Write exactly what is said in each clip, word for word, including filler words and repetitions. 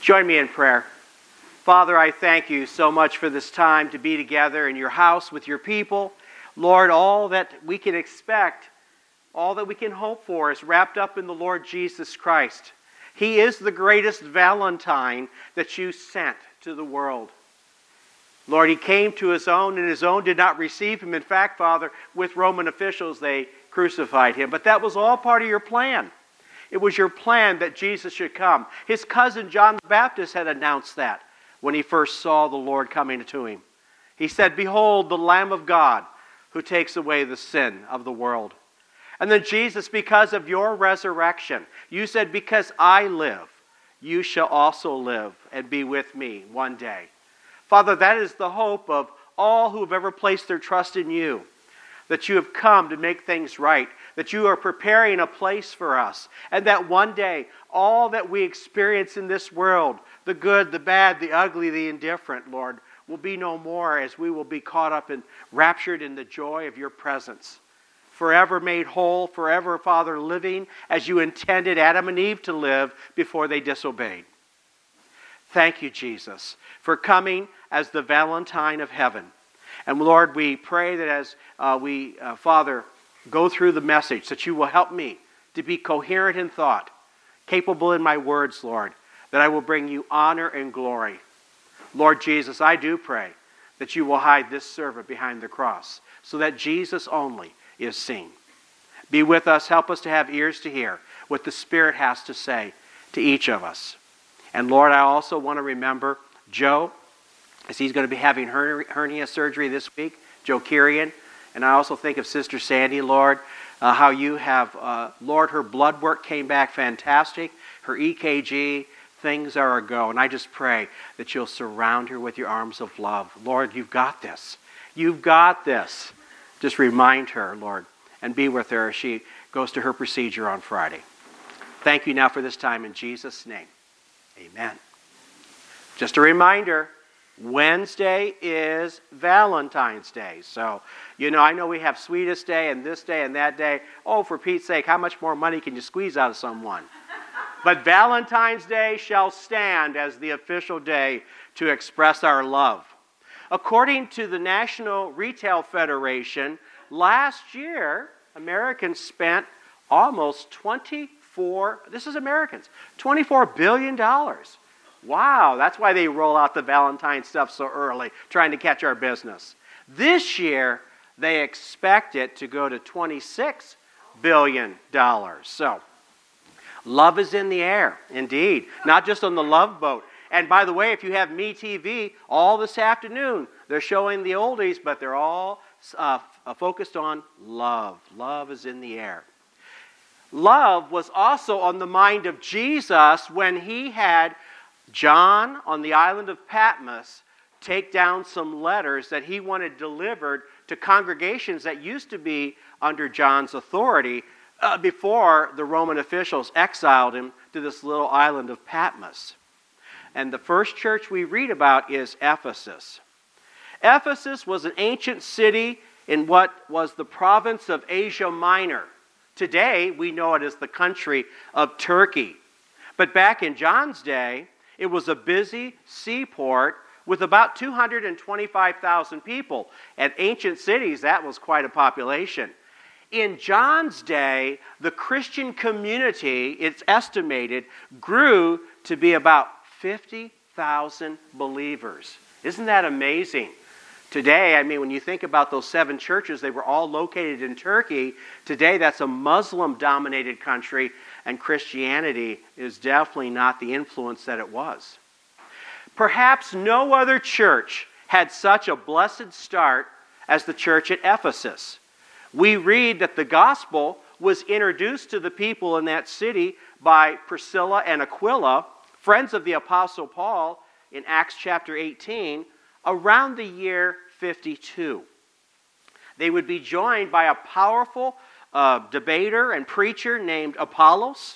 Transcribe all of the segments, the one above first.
Join me in prayer. Father, I thank you so much for this time to be together in your house with your people. Lord, all that we can expect, all that we can hope for is wrapped up in the Lord Jesus Christ. He is the greatest Valentine that you sent to the world. Lord, he came to his own, and his own did not receive him. In fact, Father, with Roman officials, they crucified him. But that was all part of your plan. It was your plan that Jesus should come. His cousin John the Baptist had announced that when he first saw the Lord coming to him. He said, "Behold, the Lamb of God who takes away the sin of the world." And then Jesus, because of your resurrection, you said, "Because I live, you shall also live and be with me one day." Father, that is the hope of all who have ever placed their trust in you, that you have come to make things right, that you are preparing a place for us, and that one day all that we experience in this world, the good, the bad, the ugly, the indifferent, Lord, will be no more, as we will be caught up and raptured in the joy of your presence. Forever made whole, forever, Father, living as you intended Adam and Eve to live before they disobeyed. Thank you, Jesus, for coming as the Valentine of heaven. And Lord, we pray that as uh, we, uh, Father, go through the message, that you will help me to be coherent in thought, capable in my words, Lord, that I will bring you honor and glory. Lord Jesus, I do pray that you will hide this servant behind the cross, so that Jesus only is seen. Be with us. Help us to have ears to hear what the Spirit has to say to each of us. And Lord, I also want to remember Joe, as he's going to be having hernia surgery this week, Joe Kirian. And I also think of Sister Sandy, Lord, uh, how you have, uh, Lord, her blood work came back fantastic. Her E K G, things are a go. And I just pray that you'll surround her with your arms of love. Lord, you've got this. You've got this. Just remind her, Lord, and be with her as she goes to her procedure on Friday. Thank you now for this time in Jesus' name. Amen. Just a reminder, Wednesday is Valentine's Day. So, you know, I know we have Sweetest Day and this day and that day. Oh, for Pete's sake, how much more money can you squeeze out of someone? But Valentine's Day shall stand as the official day to express our love. According to the National Retail Federation, last year, Americans spent almost twenty-four, this is Americans, twenty-four billion dollars. Wow, that's why they roll out the Valentine stuff so early, trying to catch our business. This year, they expect it to go to twenty-six billion dollars. So, love is in the air, indeed. Not just on the Love Boat. And by the way, if you have MeTV, all this afternoon, they're showing the oldies, but they're all uh, focused on love. Love is in the air. Love was also on the mind of Jesus when he had John on the island of Patmos take down some letters that he wanted delivered to congregations that used to be under John's authority uh, before the Roman officials exiled him to this little island of Patmos. And the first church we read about is Ephesus. Ephesus was an ancient city in what was the province of Asia Minor. Today, we know it as the country of Turkey. But back in John's day, it was a busy seaport with about two hundred twenty-five thousand people. At ancient cities, that was quite a population. In John's day, the Christian community, it's estimated, grew to be about fifty thousand believers. Isn't that amazing? Today, I mean, when you think about those seven churches, they were all located in Turkey. Today, that's a Muslim-dominated country, and Christianity is definitely not the influence that it was. Perhaps no other church had such a blessed start as the church at Ephesus. We read that the gospel was introduced to the people in that city by Priscilla and Aquila, friends of the Apostle Paul, in Acts chapter eighteen, around the year fifty-two. They would be joined by a powerful uh, debater and preacher named Apollos.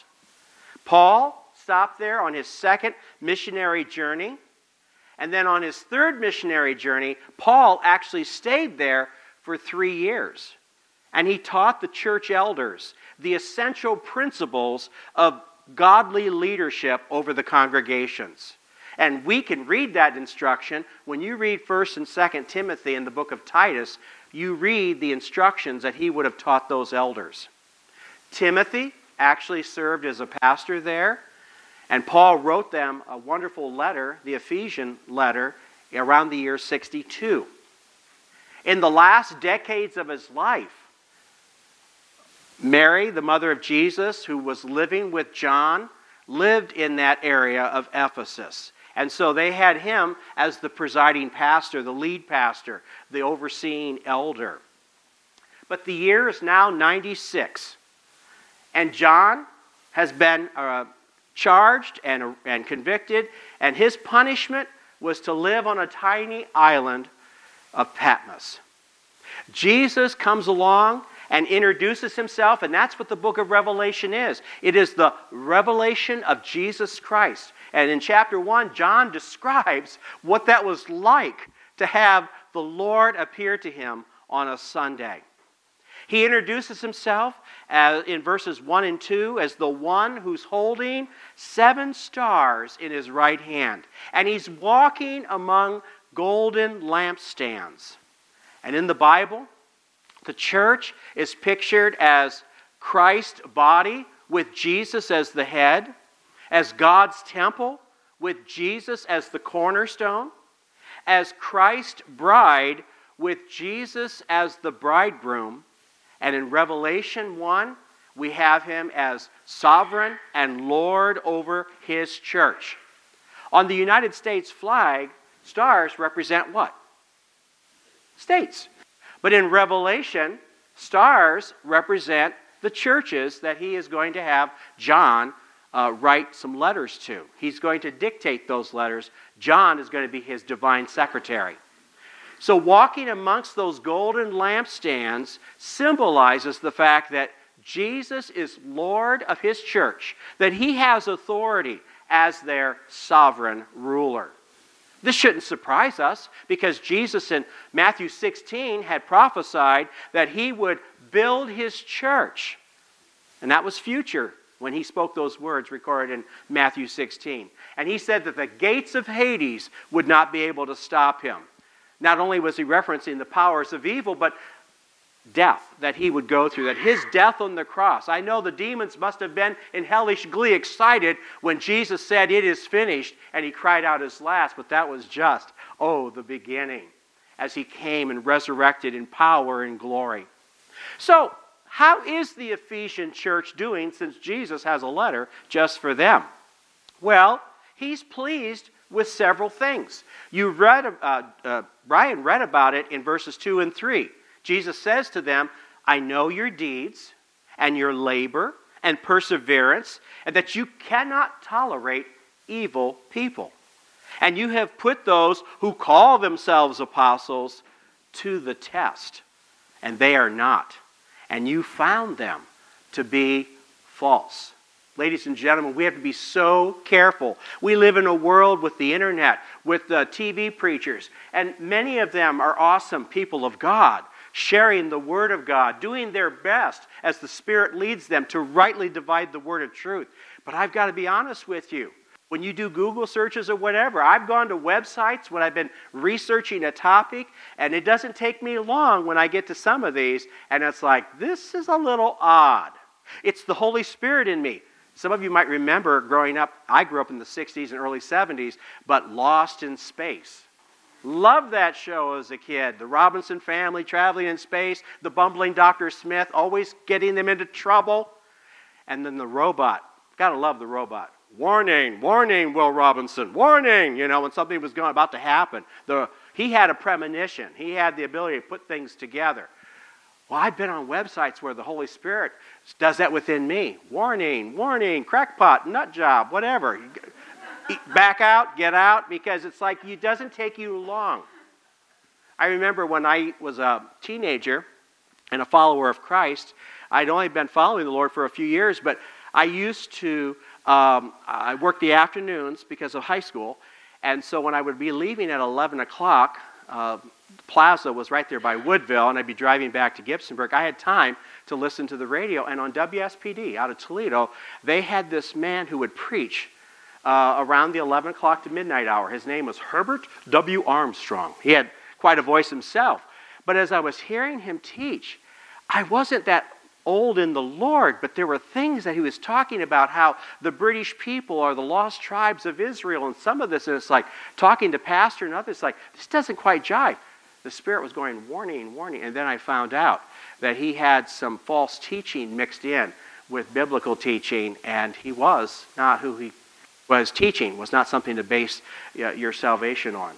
Paul stopped there on his second missionary journey. And then on his third missionary journey, Paul actually stayed there for three years. And he taught the church elders the essential principles of godly leadership over the congregations. And we can read that instruction. When you read First and Second Timothy in the book of Titus, you read the instructions that he would have taught those elders. Timothy actually served as a pastor there, and Paul wrote them a wonderful letter, the Ephesian letter, around the year sixty-two. In the last decades of his life, Mary, the mother of Jesus, who was living with John, lived in that area of Ephesus. And so they had him as the presiding pastor, the lead pastor, the overseeing elder. But the year is now ninety-six. And John has been uh, charged and, uh, and convicted, and his punishment was to live on a tiny island of Patmos. Jesus comes along and introduces himself, and that's what the book of Revelation is. It is the revelation of Jesus Christ. And in chapter one, John describes what that was like to have the Lord appear to him on a Sunday. He introduces himself as, in verses one and two as the one who's holding seven stars in his right hand. And he's walking among golden lampstands. And in the Bible, the church is pictured as Christ's body with Jesus as the head, as God's temple with Jesus as the cornerstone, as Christ's bride with Jesus as the bridegroom. And in Revelation one, we have him as sovereign and Lord over his church. On the United States flag, stars represent what? States. But in Revelation, stars represent the churches that he is going to have John uh, write some letters to. He's going to dictate those letters. John is going to be his divine secretary. So walking amongst those golden lampstands symbolizes the fact that Jesus is Lord of his church, that he has authority as their sovereign ruler. This shouldn't surprise us because Jesus in Matthew sixteen had prophesied that he would build his church. And that was future when he spoke those words recorded in Matthew sixteen. And he said that the gates of Hades would not be able to stop him. Not only was he referencing the powers of evil, but death that he would go through, that his death on the cross. I know the demons must have been in hellish glee excited when Jesus said, "It is finished," and he cried out his last, but that was just, oh, the beginning, as he came and resurrected in power and glory. So, how is the Ephesian church doing since Jesus has a letter just for them? Well, he's pleased with several things. You read, uh, uh, Brian read about it in verses two and three. Jesus says to them, "I know your deeds and your labor and perseverance, and that you cannot tolerate evil people. And you have put those who call themselves apostles to the test, and they are not. And you found them to be false." Ladies and gentlemen, we have to be so careful. We live in a world with the internet, with the T V preachers, and many of them are awesome people of God, sharing the Word of God, doing their best as the Spirit leads them to rightly divide the Word of truth. But I've got to be honest with you. When you do Google searches or whatever, I've gone to websites when I've been researching a topic, and it doesn't take me long when I get to some of these, and it's like, this is a little odd. It's the Holy Spirit in me. Some of you might remember growing up, I grew up in the sixties and early seventies, but Lost in Space. Loved that show as a kid. The Robinson family traveling in space, the bumbling Doctor Smith, always getting them into trouble. And then the robot. Gotta love the robot. Warning, warning, Will Robinson, warning, you know, when something was going about to happen. The, he had a premonition. He had the ability to put things together. Well, I've been on websites where the Holy Spirit does that within me. Warning, warning, crackpot, nut job, whatever. Back out, get out, because it's like it doesn't take you long. I remember when I was a teenager and a follower of Christ, I'd only been following the Lord for a few years, but I used to, um, I worked the afternoons because of high school, and so when I would be leaving at eleven o'clock, uh, Plaza was right there by Woodville, and I'd be driving back to Gibsonburg, I had time to listen to the radio. And on W S P D out of Toledo, they had this man who would preach uh, around the eleven o'clock to midnight hour. His name was Herbert W. Armstrong. He had quite a voice himself. But as I was hearing him teach, I wasn't that old in the Lord, but there were things that he was talking about, how the British people are the lost tribes of Israel, and some of this, and it's like talking to pastor and others, like, this doesn't quite jive. The Spirit was going, warning, warning, and then I found out that he had some false teaching mixed in with biblical teaching, and he was not who he was teaching, was not something to base uh, your salvation on.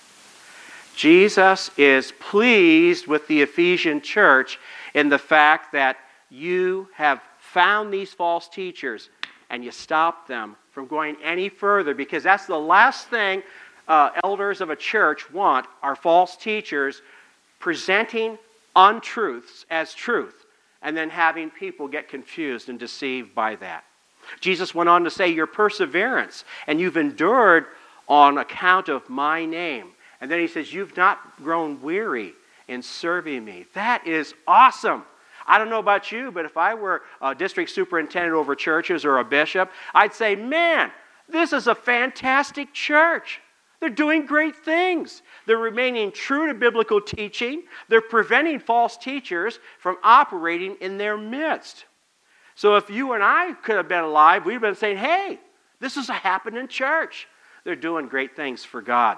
Jesus is pleased with the Ephesian church in the fact that you have found these false teachers and you stopped them from going any further, because that's the last thing uh, elders of a church want, are false teachers presenting untruths as truth and then having people get confused and deceived by that. Jesus went on to say, your perseverance, and you've endured on account of my name. And then he says, you've not grown weary in serving me. That is awesome. I don't know about you, but if I were a district superintendent over churches or a bishop, I'd say, man, this is a fantastic church. They're doing great things. They're remaining true to biblical teaching. They're preventing false teachers from operating in their midst. So if you and I could have been alive, we'd have been saying, hey, this is a happening church. They're doing great things for God.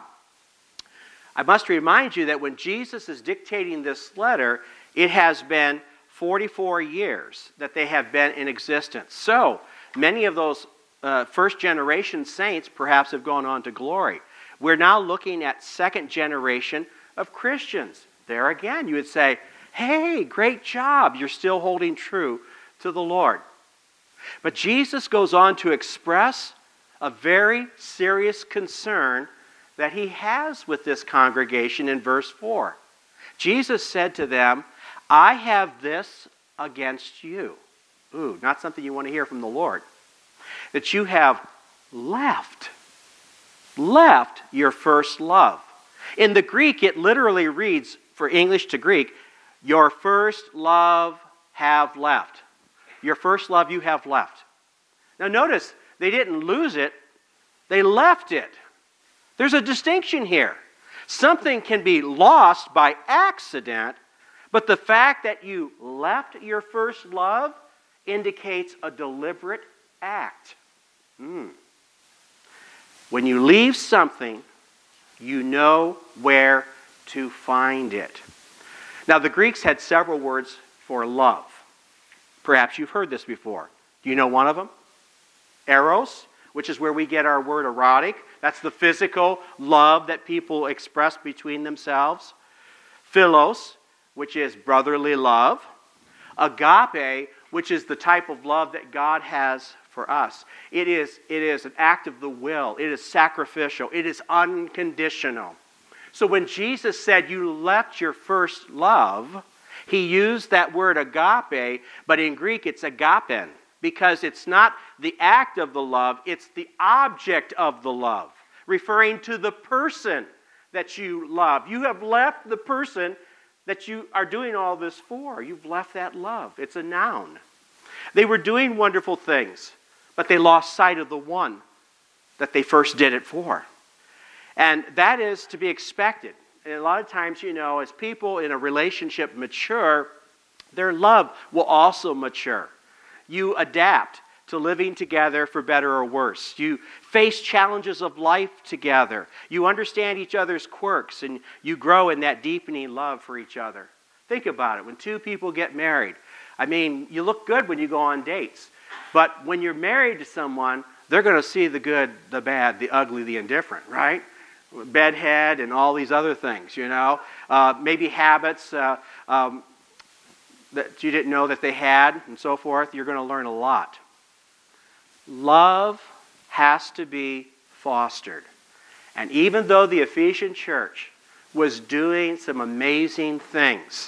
I must remind you that when Jesus is dictating this letter, it has been forty-four years that they have been in existence. So many of those uh, first generation saints perhaps have gone on to glory. We're now looking at second generation of Christians. There again, you would say, hey, great job. You're still holding true to the Lord. But Jesus goes on to express a very serious concern that he has with this congregation in verse four. Jesus said to them, I have this against you. Ooh, not something you want to hear from the Lord. That you have left, left your first love. In the Greek, it literally reads, for English to Greek, your first love have left. Your first love you have left. Now notice, they didn't lose it, they left it. There's a distinction here. Something can be lost by accident, but the fact that you left your first love indicates a deliberate act. Mm. When you leave something, you know where to find it. Now, the Greeks had several words for love. Perhaps you've heard this before. Do you know one of them? Eros, which is where we get our word erotic. That's the physical love that people express between themselves. Philos, which is brotherly love. Agape, which is the type of love that God has for us. It is, it is an act of the will. It is sacrificial. It is unconditional. So when Jesus said you left your first love, he used that word agape, but in Greek it's agapen, because it's not the act of the love, it's the object of the love, referring to the person that you love. You have left the person that you are doing all this for. You've left that love. It's a noun. They were doing wonderful things, but they lost sight of the one that they first did it for. And that is to be expected. And a lot of times, you know, as people in a relationship mature, their love will also mature. You adapt to living together for better or worse. You face challenges of life together. You understand each other's quirks, and you grow in that deepening love for each other. Think about it. When two people get married, I mean, you look good when you go on dates. But when you're married to someone, they're going to see the good, the bad, the ugly, the indifferent, right? Bedhead and all these other things, you know. Uh, maybe habits uh, um, that you didn't know that they had and so forth. You're going to learn a lot. Love has to be fostered. And even though the Ephesian church was doing some amazing things,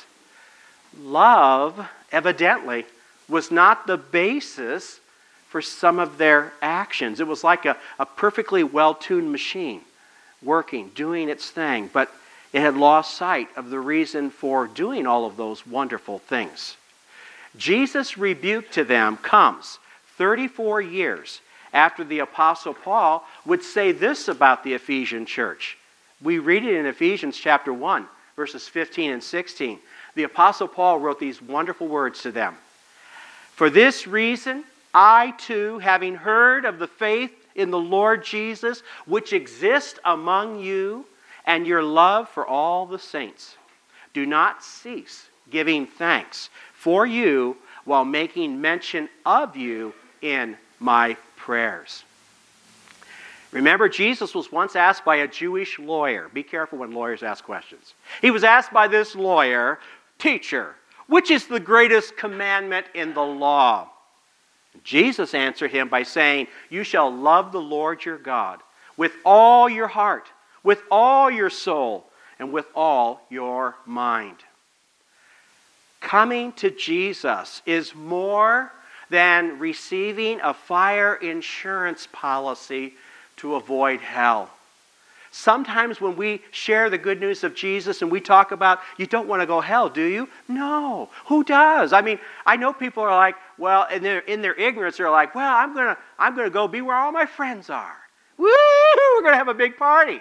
love, evidently, was not the basis for some of their actions. It was like a, a perfectly well-tuned machine, working, doing its thing, but It had lost sight of the reason for doing all of those wonderful things. Jesus' rebuke to them comes thirty-four years after the Apostle Paul would say this about the Ephesian church. We read it in Ephesians chapter one, verses fifteen and sixteen. The Apostle Paul wrote these wonderful words to them. For this reason, I too, having heard of the faith in the Lord Jesus, which exists among you, and your love for all the saints, do not cease giving thanks for you while making mention of you in my prayers. Remember, Jesus was once asked by a Jewish lawyer. Be careful when lawyers ask questions. He was asked by this lawyer, Teacher, which is the greatest commandment in the law? Jesus answered him by saying, You shall love the Lord your God with all your heart, with all your soul, and with all your mind. Coming to Jesus is more than receiving a fire insurance policy to avoid hell. Sometimes when we share the good news of Jesus and we talk about, you don't want to go hell, do you? No. Who does? I mean, I know people are like, well, in their, in their ignorance, they're like, well, I'm going to I'm going to go be where all my friends are. Woo! We're going to have a big party.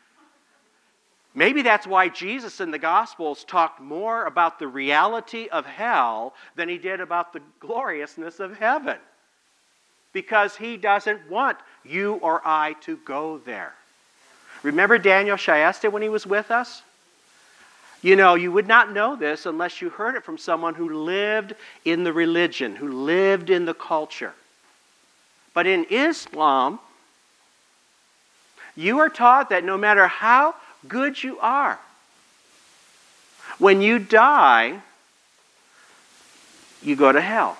Maybe that's why Jesus in the Gospels talked more about the reality of hell than he did about the gloriousness of heaven. Because he doesn't want you or I to go there. Remember Daniel Shyesta when he was with us? You know, you would not know this unless you heard it from someone who lived in the religion, who lived in the culture. But in Islam, you are taught that no matter how good you are, when you die, you go to hell.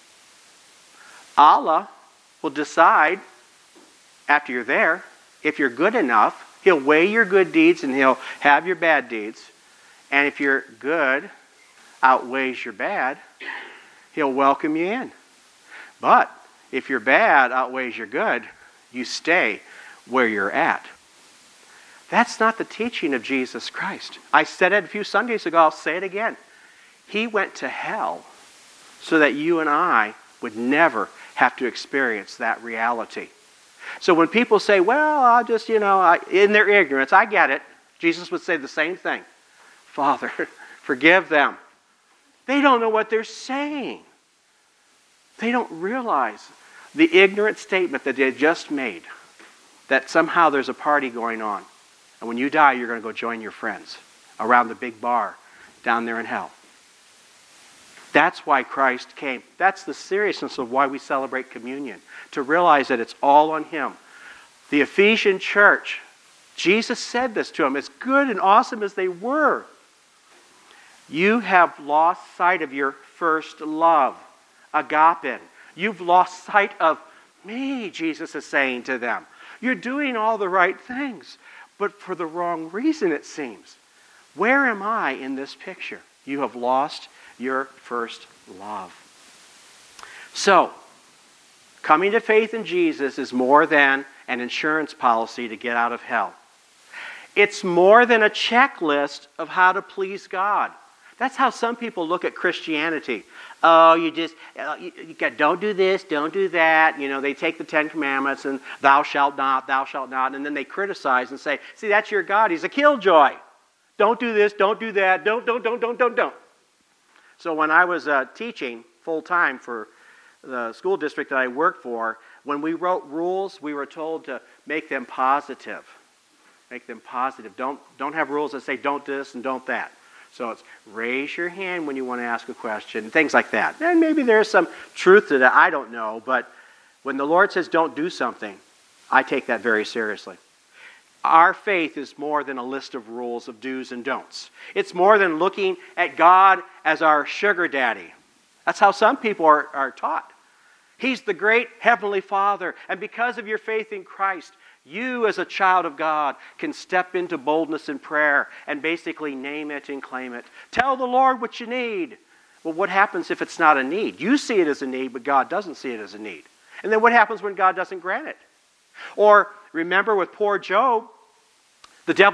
Allah will decide after you're there, if you're good enough, He'll weigh your good deeds and He'll have your bad deeds. And if your good outweighs your bad, He'll welcome you in. But if your bad outweighs your good, you stay where you're at. That's not the teaching of Jesus Christ. I said it a few Sundays ago, I'll say it again. He went to hell so that you and I would never have to experience that reality. So when people say, well, I'll just, you know, I, in their ignorance, I get it. Jesus would say the same thing. Father, forgive them. They don't know what they're saying. They don't realize the ignorant statement that they just made, that somehow there's a party going on. And when you die, you're going to go join your friends around the big bar down there in hell. That's why Christ came. That's the seriousness of why we celebrate communion. To realize that it's all on Him. The Ephesian church, Jesus said this to them, as good and awesome as they were. You have lost sight of your first love, agape. You've lost sight of me, Jesus is saying to them. You're doing all the right things, but for the wrong reason, it seems. Where am I in this picture? You have lost your first love. So, coming to faith in Jesus is more than an insurance policy to get out of hell. It's more than a checklist of how to please God. That's how some people look at Christianity. Oh, you just, uh, you, you got, don't do this, don't do that. You know, they take the Ten Commandments and thou shalt not, thou shalt not, and then they criticize and say, see, that's your God. He's a killjoy. Don't do this, don't do that, don't, don't, don't, don't, don't, don't. So when I was uh, teaching full-time for the school district that I worked for, when we wrote rules, we were told to make them positive. Make them positive. Don't, don't have rules that say don't this and don't that. So it's raise your hand when you want to ask a question, things like that. And maybe there's some truth to that, I don't know. But when the Lord says don't do something, I take that very seriously. Our faith is more than a list of rules of do's and don'ts. It's more than looking at God as our sugar daddy. That's how some people are, are taught. He's the great Heavenly Father. And because of your faith in Christ, you as a child of God can step into boldness in prayer and basically name it and claim it. Tell the Lord what you need. Well, what happens if it's not a need? You see it as a need, but God doesn't see it as a need. And then what happens when God doesn't grant it? Or remember with poor Job, the devil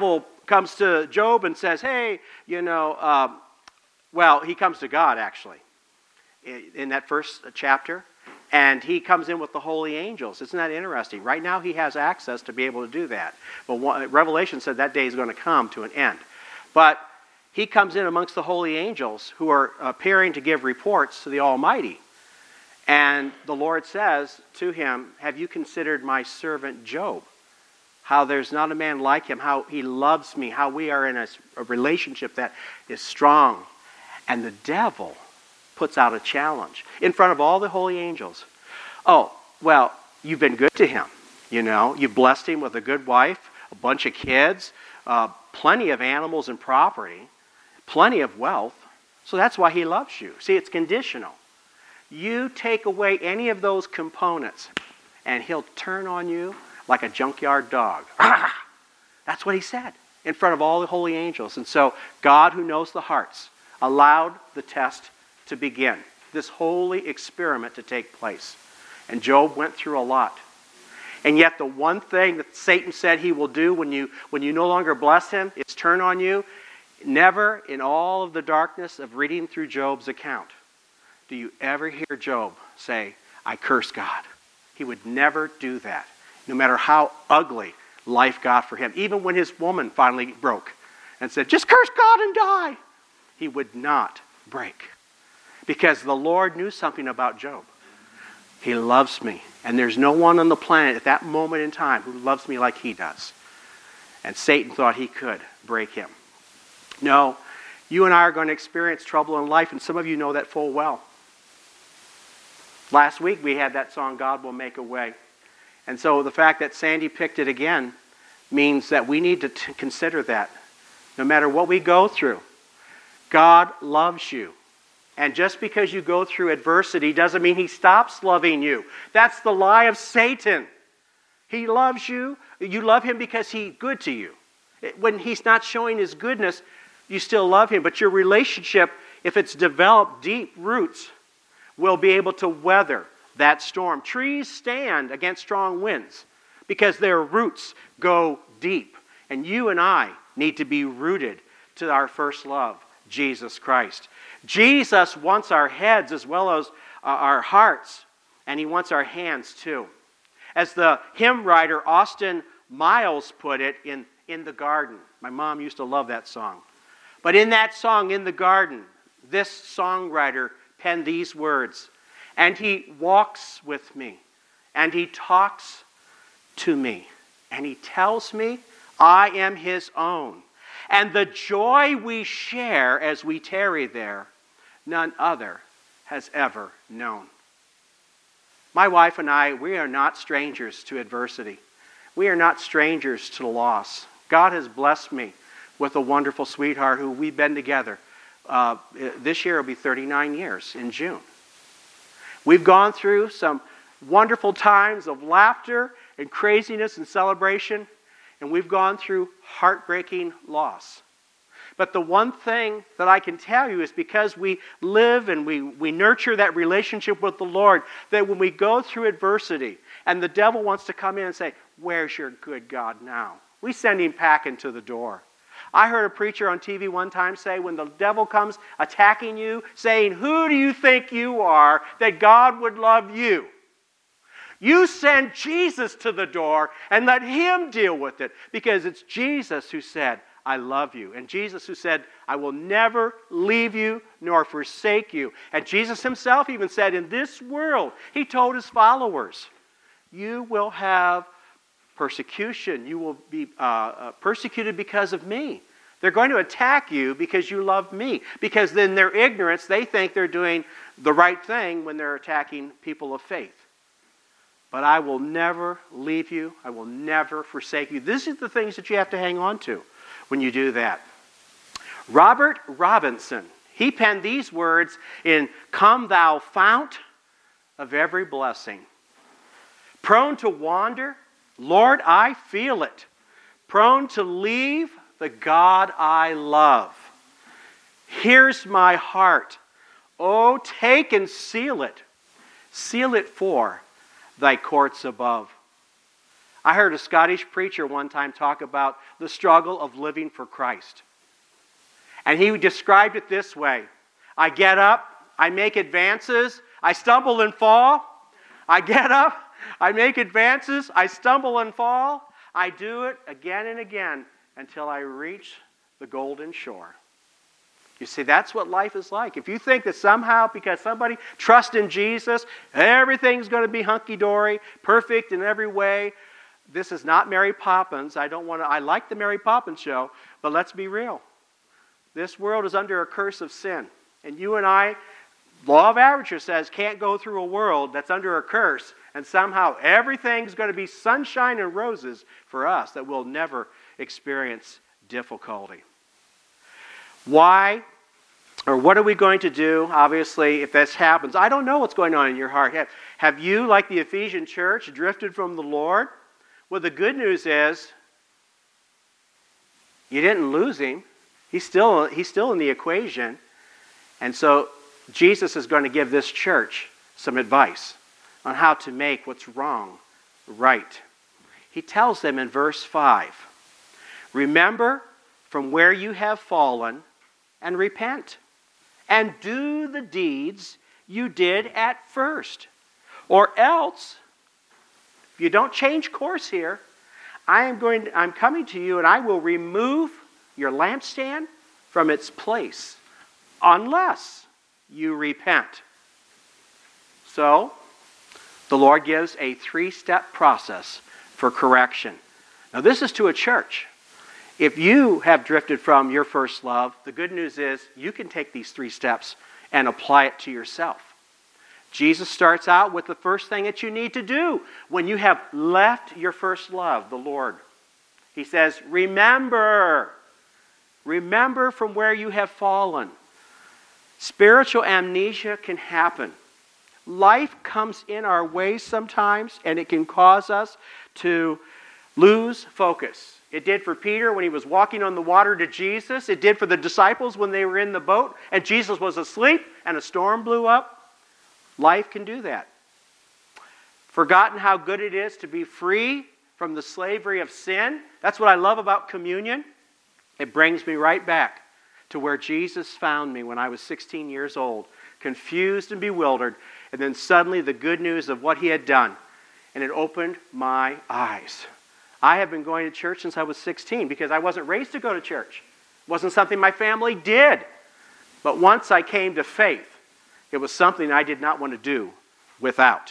comes to Job and says, hey, you know, um, well, he comes to God, actually, in, in that first chapter. And he comes in with the holy angels. Isn't that interesting? Right now he has access to be able to do that. But one, Revelation said that day is going to come to an end. But he comes in amongst the holy angels who are appearing to give reports to the Almighty. And the Lord says to him, have you considered my servant Job? How there's not a man like him, how he loves me, how we are in a, a relationship that is strong. And the devil puts out a challenge in front of all the holy angels. Oh, well, you've been good to him. You know, you've blessed him with a good wife, a bunch of kids, uh, plenty of animals and property, plenty of wealth. So that's why he loves you. See, it's conditional. You take away any of those components, and he'll turn on you like a junkyard dog. That's what he said in front of all the holy angels. And so God, who knows the hearts, allowed the test to begin, this holy experiment to take place. And Job went through a lot. And yet the one thing that Satan said he will do when you, when you no longer bless him is turn on you. Never in all of the darkness of reading through Job's account do you ever hear Job say, I curse God. He would never do that, no matter how ugly life got for him. Even when his woman finally broke and said, just curse God and die, he would not break. Because the Lord knew something about Job. He loves me. And there's no one on the planet at that moment in time who loves me like he does. And Satan thought he could break him. No, you and I are going to experience trouble in life, and some of you know that full well. Last week we had that song, God Will Make a Way. And so the fact that Sandy picked it again means that we need to t- consider that. No matter what we go through, God loves you. And just because you go through adversity doesn't mean he stops loving you. That's the lie of Satan. He loves you. You love him because he's good to you. When he's not showing his goodness, you still love him. But your relationship, if it's developed deep roots, will be able to weather that storm. Trees stand against strong winds because their roots go deep. And you and I need to be rooted to our first love, Jesus Christ. Jesus wants our heads as well as our hearts, and he wants our hands too. As the hymn writer Austin Miles put it in, in the Garden. My mom used to love that song. But in that song, In the Garden, this songwriter penned these words, and he walks with me, and he talks to me, and he tells me I am his own. And the joy we share as we tarry there, none other has ever known. My wife and I, we are not strangers to adversity. We are not strangers to loss. God has blessed me with a wonderful sweetheart who we've been together. Uh, this year will be thirty-nine years in June. We've gone through some wonderful times of laughter and craziness and celebration, and we've gone through heartbreaking loss. But the one thing that I can tell you is because we live and we, we nurture that relationship with the Lord, that when we go through adversity and the devil wants to come in and say, where's your good God now? We send him packing to the door. I heard a preacher on T V one time say, when the devil comes attacking you, saying, who do you think you are that God would love you? You send Jesus to the door and let him deal with it, because it's Jesus who said, I love you. And Jesus who said, I will never leave you nor forsake you. And Jesus himself even said, in this world, he told his followers, you will have persecution. You will be uh, uh, persecuted because of me. They're going to attack you because you love me. Because in their ignorance, they think they're doing the right thing when they're attacking people of faith. But I will never leave you. I will never forsake you. This is the things that you have to hang on to when you do that. Robert Robinson, he penned these words in Come Thou Fount of Every Blessing. Prone to wander, Lord, I feel it. Prone to leave the God I love. Here's my heart. Oh, take and seal it. Seal it for thy courts above. I heard a Scottish preacher one time talk about the struggle of living for Christ. And he described it this way. I get up, I make advances, I stumble and fall. I get up, I make advances, I stumble and fall. I do it again and again until I reach the golden shore. You see, that's what life is like. If you think that somehow, because somebody trusts in Jesus, everything's going to be hunky-dory, perfect in every way, this is not Mary Poppins. I don't want to. I like the Mary Poppins show, but let's be real. This world is under a curse of sin, and you and I, law of averages says, can't go through a world that's under a curse, and somehow everything's going to be sunshine and roses for us, that we'll never experience difficulty. Why, or what are we going to do, obviously, if this happens? I don't know what's going on in your heart. Have, have you, like the Ephesian church, drifted from the Lord? Well, the good news is you didn't lose him. He's still, he's still in the equation. And so Jesus is going to give this church some advice on how to make what's wrong right. He tells them in verse five, remember from where you have fallen and repent, and do the deeds you did at first. Or else, if you don't change course here, I am going to, I'm coming to you and I will remove your lampstand from its place unless you repent. So, the Lord gives a three-step process for correction. Now, this is to a church. If you have drifted from your first love, the good news is you can take these three steps and apply it to yourself. Jesus starts out with the first thing that you need to do when you have left your first love, the Lord. He says, remember. Remember from where you have fallen. Spiritual amnesia can happen. Life comes in our way sometimes, and it can cause us to lose focus. It did for Peter when he was walking on the water to Jesus. It did for the disciples when they were in the boat and Jesus was asleep and a storm blew up. Life can do that. Forgotten how good it is to be free from the slavery of sin. That's what I love about communion. It brings me right back to where Jesus found me when I was sixteen years old, confused and bewildered, and then suddenly the good news of what he had done, and it opened my eyes. I have been going to church since I was sixteen because I wasn't raised to go to church. It wasn't something my family did. But once I came to faith, it was something I did not want to do without.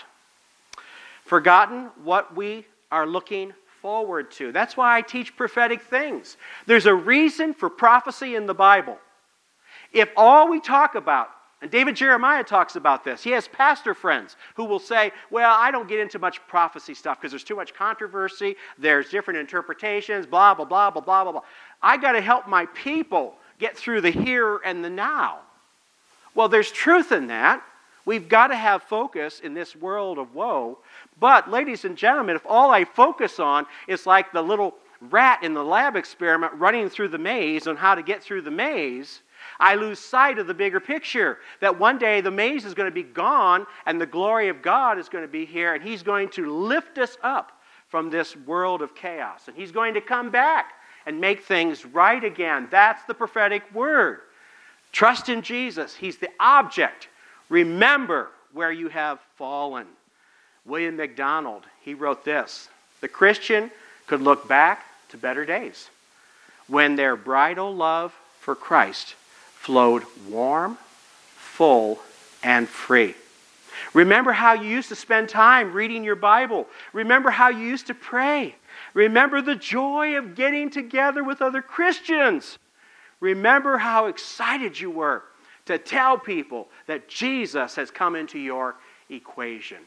Forgotten what we are looking forward to. That's why I teach prophetic things. There's a reason for prophecy in the Bible. If all we talk about, and David Jeremiah talks about this, he has pastor friends who will say, well, I don't get into much prophecy stuff because there's too much controversy, there's different interpretations, blah, blah, blah, blah, blah, blah, blah. I got to help my people get through the here and the now. Well, there's truth in that. We've got to have focus in this world of woe. But, ladies and gentlemen, if all I focus on is like the little rat in the lab experiment running through the maze on how to get through the maze, I lose sight of the bigger picture, that one day the maze is going to be gone and the glory of God is going to be here and he's going to lift us up from this world of chaos. And he's going to come back and make things right again. That's the prophetic word. Trust in Jesus. He's the object. Remember where you have fallen. William MacDonald, he wrote this: the Christian could look back to better days when their bridal love for Christ flowed warm, full, and free. Remember how you used to spend time reading your Bible. Remember how you used to pray. Remember the joy of getting together with other Christians. Remember how excited you were to tell people that Jesus has come into your equation.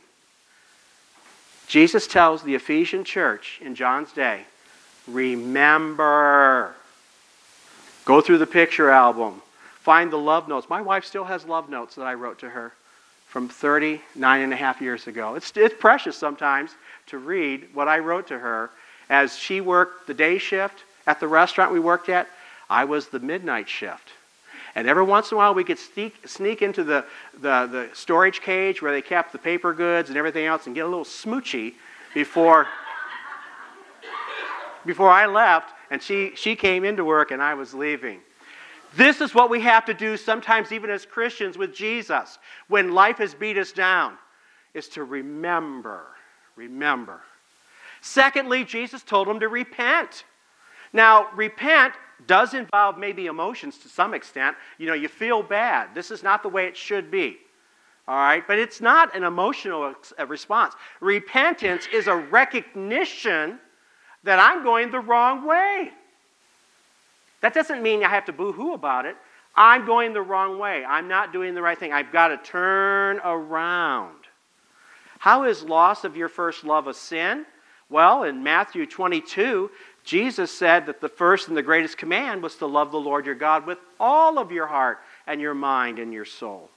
Jesus tells the Ephesian church in John's day, remember. Go through the picture album. Find the love notes. My wife still has love notes that I wrote to her from thirty-nine and a half years ago. It's, it's precious sometimes to read what I wrote to her as she worked the day shift at the restaurant we worked at. I was the midnight shift. And every once in a while we could sneak, sneak into the, the, the storage cage where they kept the paper goods and everything else and get a little smoochy before, before I left, and she, she came into work and I was leaving. This is what we have to do sometimes even as Christians with Jesus when life has beat us down, is to remember, remember. Secondly, Jesus told them to repent. Now, repent does involve maybe emotions to some extent. You know, you feel bad. This is not the way it should be. All right? But it's not an emotional response. Repentance is a recognition that I'm going the wrong way. That doesn't mean I have to boo-hoo about it. I'm going the wrong way. I'm not doing the right thing. I've got to turn around. How is loss of your first love a sin? Well, in Matthew twenty-two, Jesus said that the first and the greatest command was to love the Lord your God with all of your heart and your mind and your soul.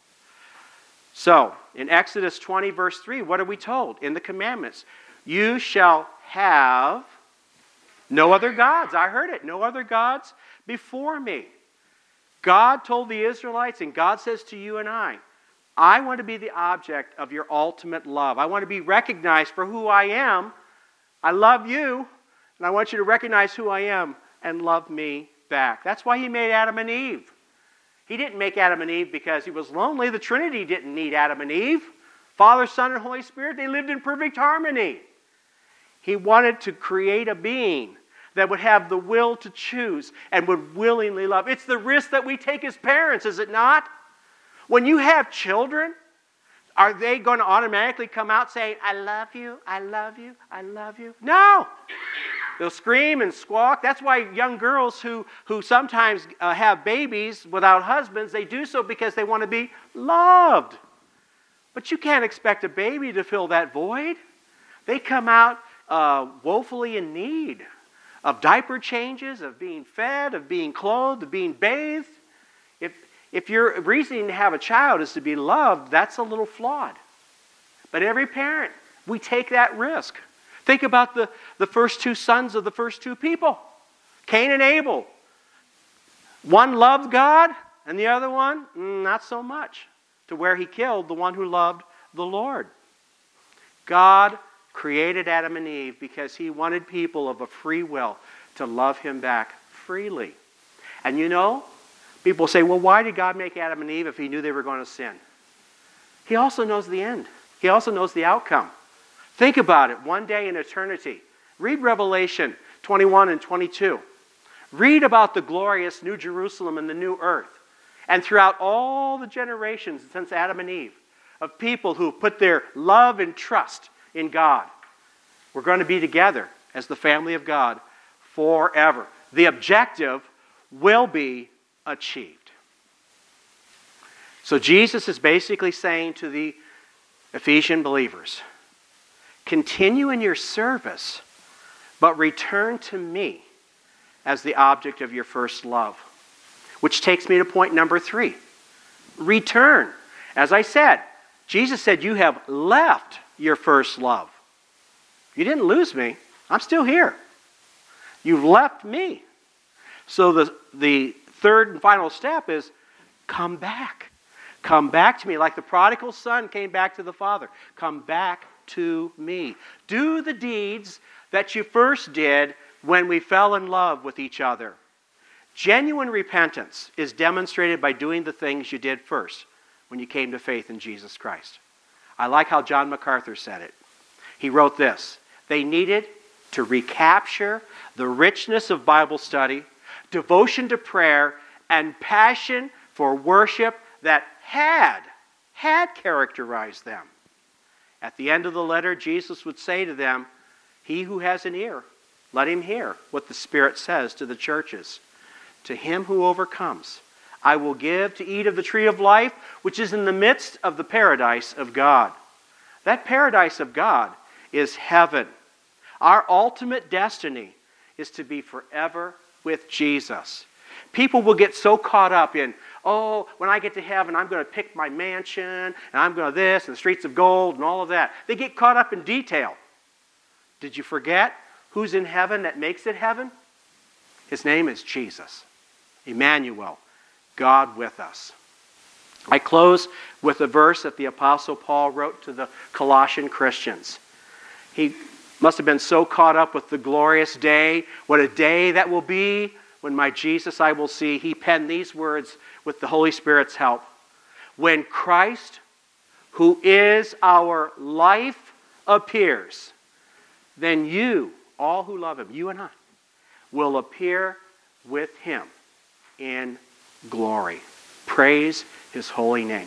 So, in Exodus twenty, verse three, what are we told in the commandments? You shall have no other gods. I heard it. No other gods before me. God told the Israelites, and God says to you and I, I want to be the object of your ultimate love. I want to be recognized for who I am. I love you, and I want you to recognize who I am and love me back. That's why he made Adam and Eve. He didn't make Adam and Eve because he was lonely. The Trinity didn't need Adam and Eve. Father, Son, and Holy Spirit, they lived in perfect harmony. He wanted to create a being that would have the will to choose and would willingly love. It's the risk that we take as parents, is it not? When you have children, are they going to automatically come out saying, I love you, I love you, I love you? No. They'll scream and squawk. That's why young girls who, who sometimes uh, have babies without husbands, they do so because they want to be loved. But you can't expect a baby to fill that void. They come out uh, woefully in need of diaper changes, of being fed, of being clothed, of being bathed. If, if your reasoning to have a child is to be loved, that's a little flawed. But every parent, we take that risk. Think about the, the first two sons of the first two people, Cain and Abel. One loved God, and the other one, mm, not so much, to where he killed the one who loved the Lord. God created Adam and Eve because he wanted people of a free will to love him back freely. And you know, people say, well, why did God make Adam and Eve if he knew they were going to sin? He also knows the end. He also knows the outcome. Think about it. One day in eternity. Read Revelation twenty-one and twenty-two. Read about the glorious New Jerusalem and the new earth. And throughout all the generations since Adam and Eve, of people who put their love and trust in God, we're going to be together as the family of God forever. The objective will be achieved. So Jesus is basically saying to the Ephesian believers, continue in your service, but return to me as the object of your first love. Which takes me to point number three. Return. As I said, Jesus said, you have left your first love. You didn't lose me. I'm still here. You've left me. So the, the third and final step is come back. Come back to me. Like the prodigal son came back to the father. Come back to me. Do the deeds that you first did when we fell in love with each other. Genuine repentance is demonstrated by doing the things you did first when you came to faith in Jesus Christ. I like how John MacArthur said it. He wrote this: they needed to recapture the richness of Bible study, devotion to prayer, and passion for worship that had, had characterized them. At the end of the letter, Jesus would say to them, he who has an ear, let him hear what the Spirit says to the churches. To him who overcomes, I will give to eat of the tree of life, which is in the midst of the paradise of God. That paradise of God is heaven. Our ultimate destiny is to be forever with Jesus. People will get so caught up in, oh, when I get to heaven, I'm going to pick my mansion, and I'm going to this, and the streets of gold, and all of that. They get caught up in detail. Did you forget who's in heaven that makes it heaven? His name is Jesus. Emmanuel, God with us. I close with a verse that the Apostle Paul wrote to the Colossian Christians. He Must have been so caught up with the glorious day. What a day that will be when my Jesus I will see. He penned these words with the Holy Spirit's help. When Christ, who is our life, appears, then you, all who love him, you and I, will appear with him in glory. Praise his holy name.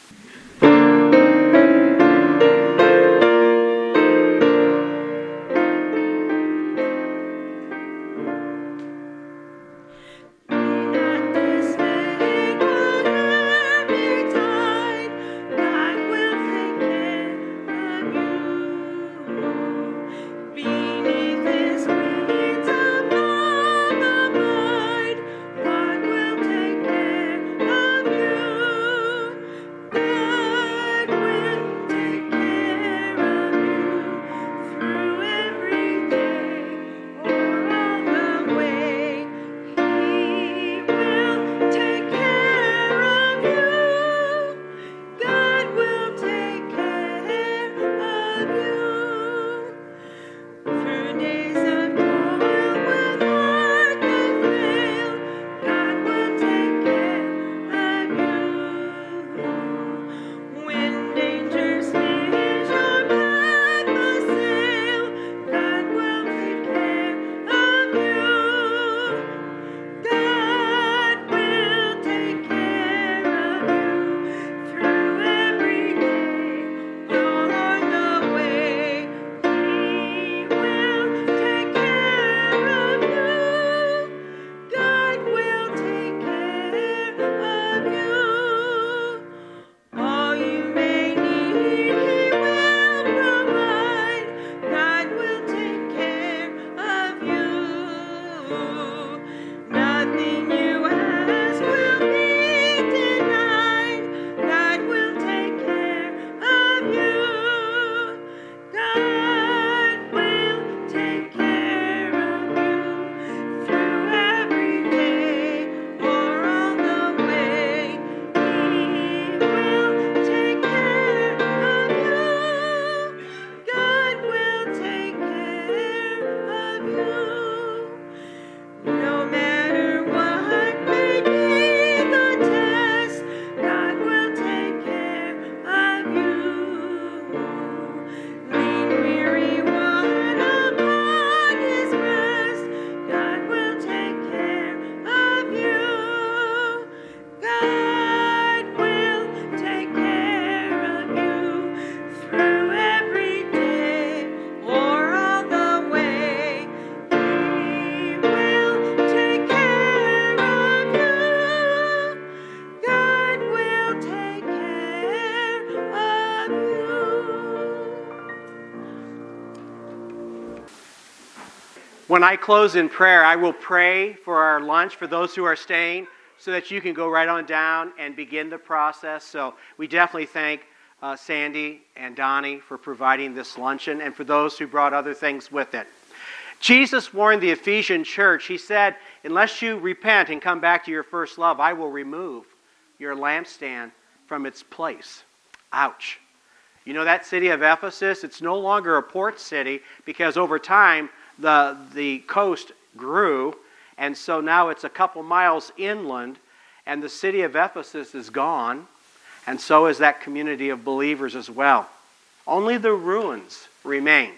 When I close in prayer, I will pray for our lunch for those who are staying so that you can go right on down and begin the process. So we definitely thank uh, Sandy and Donnie for providing this luncheon and for those who brought other things with it. Jesus warned the Ephesian church. He said, unless you repent and come back to your first love, I will remove your lampstand from its place. Ouch. You know that city of Ephesus? It's no longer a port city because over time the, the coast grew, and so now it's a couple miles inland, and the city of Ephesus is gone, and so is that community of believers as well. Only the ruins remain.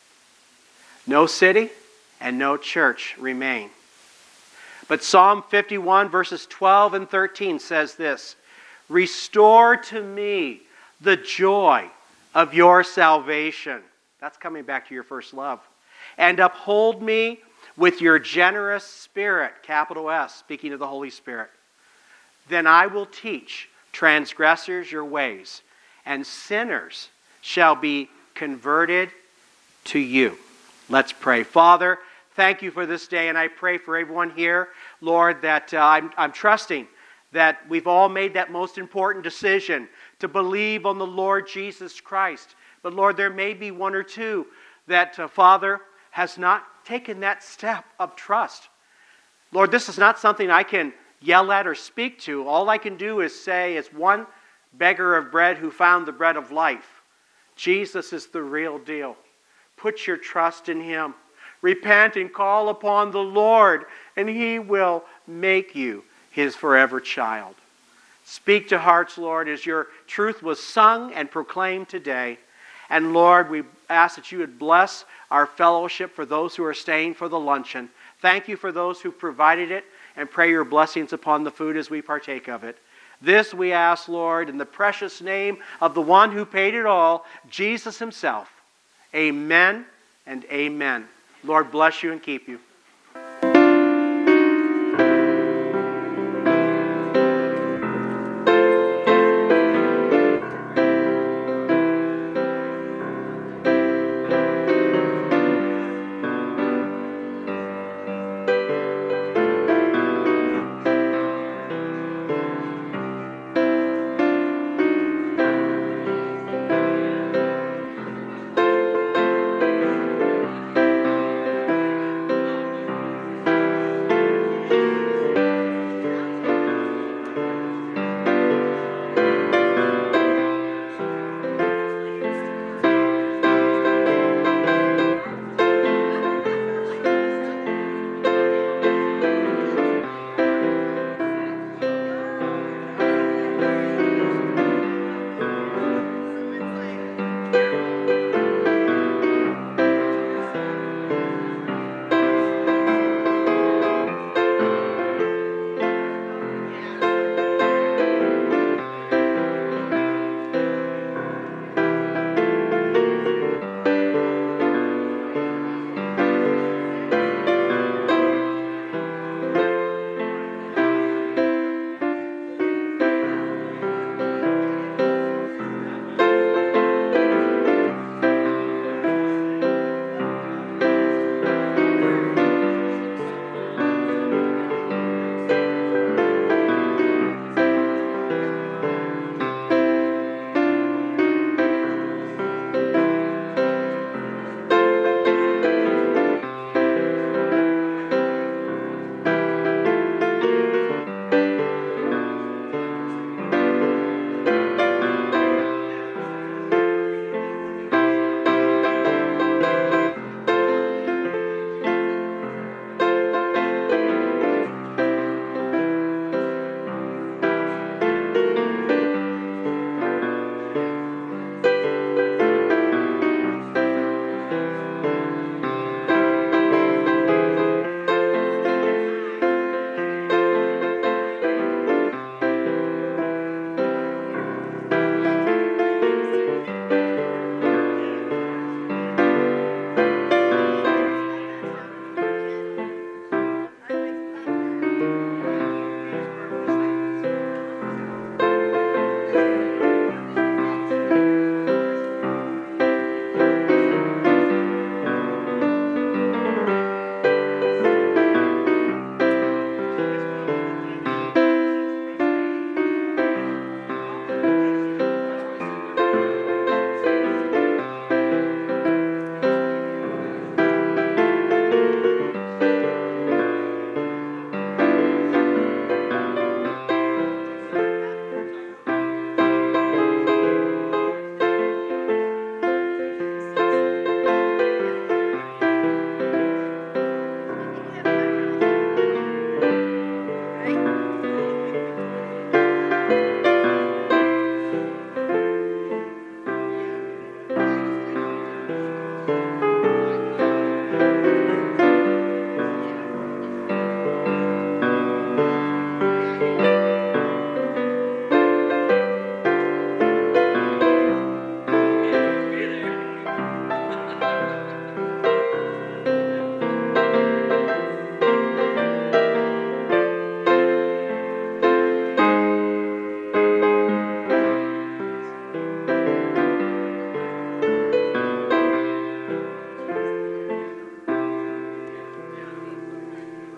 No city and no church remain. But Psalm fifty-one verses twelve and thirteen says this, restore to me the joy of your salvation. That's coming back to your first love. And uphold me with your generous spirit, capital S, speaking of the Holy Spirit. Then I will teach transgressors your ways, and sinners shall be converted to you. Let's pray. Father, thank you for this day, and I pray for everyone here, Lord, that uh, I'm, I'm trusting that we've all made that most important decision to believe on the Lord Jesus Christ. But Lord, there may be one or two that, uh, Father, has not taken that step of trust. Lord, this is not something I can yell at or speak to. All I can do is say, as one beggar of bread who found the bread of life, Jesus is the real deal. put your trust in Him. Repent and call upon the Lord, and He will make you His forever child. Speak to hearts, Lord, as your truth was sung and proclaimed today. And Lord, we ask that you would bless our fellowship for those who are staying for the luncheon. Thank you for those who provided it, and pray your blessings upon the food as we partake of it. This we ask, Lord, in the precious name of the one who paid it all, Jesus Himself. Amen and amen. Lord bless you and keep you.